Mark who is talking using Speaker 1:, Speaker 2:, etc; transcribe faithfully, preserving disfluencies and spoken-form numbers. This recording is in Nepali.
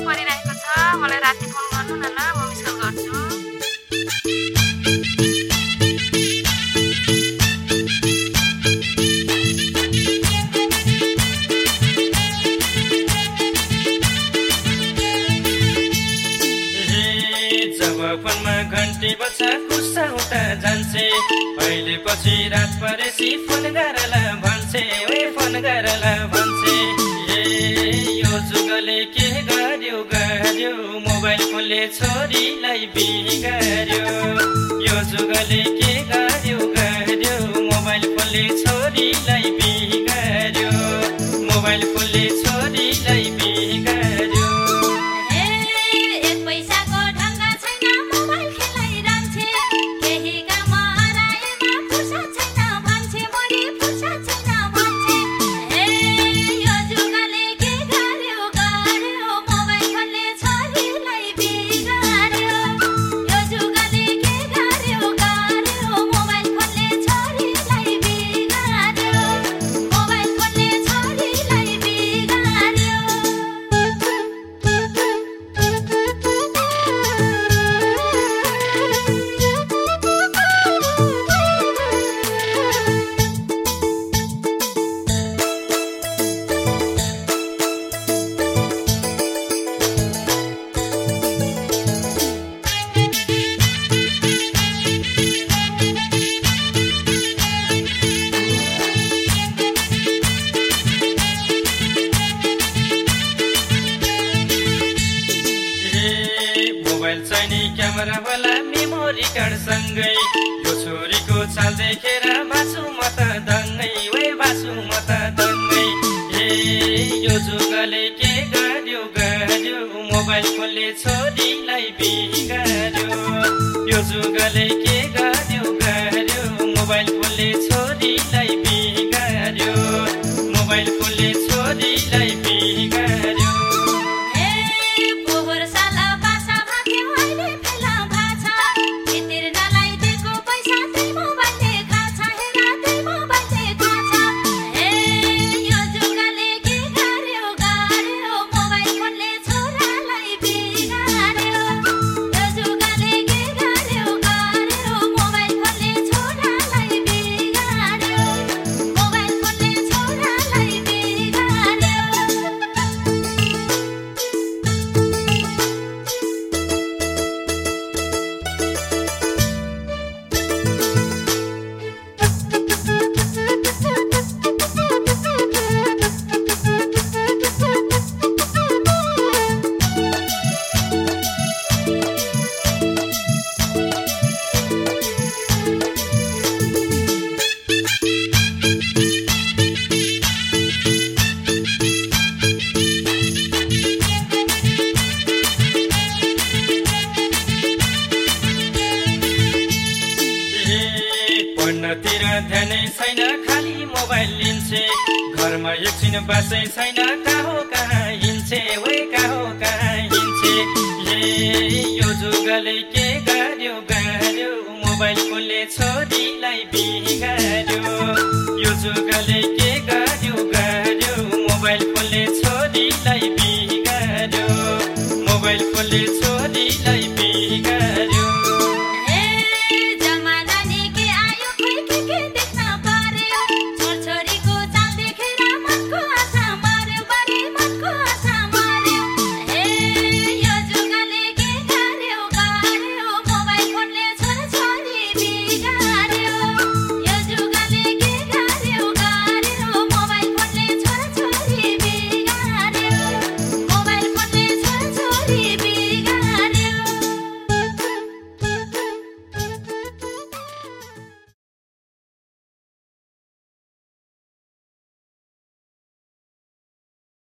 Speaker 1: परिरहेको छ मलाई राति फोन गर्नु न ल म मिस कल गर्छु
Speaker 2: फोनमा घन्टी बच्चा गुस्सा उता जान्छे अहिले पछि रात परेसी फोन गरेला भन्छे ओए फोन गरेला भन्छे ए यो जुगले के गर्यो गर्यो मोबाइल फोनले छोरीलाई बिगार्यो यो जुगले के गर्यो गर्यो मोबाइल फोनले छोरीलाई बिगार्यो मोबाइल फोनले छोरीलाई बिगार्यो क्यामेरा वाला मेमोरी कार्ड सँगै यो छोरीको चाल देखेर बासु म त दङ्गै वे बासु म त दङ्गै ए यो जुगले के गर्यो गर्यो मोबाइल फोनले छोरीलाई बिगार्यो यो जुगले के गर्यो गर्यो मोबाइल फोनले छोरीलाई बिगार्यो मोबाइल फोनले छोरीलाई बिगार्यो पढ्नतिर ध्यानै छैन खाली मोबाइल लिन्छे घरमा एकछिन बसै छैन कहाँ कहाँ हिँड्छे वे कहाँ कहाँ हिँड्छे ए यो जुगले के गर्यो गर्यो मोबाइल फोनले छोरीलाई बिगार्यो यो जुगले के गर्यो गर्यो मोबाइल फोनले छोरीलाई बिगार्यो मोबाइल फोनले छोरीलाई बिगार्यो
Speaker 3: Yeah.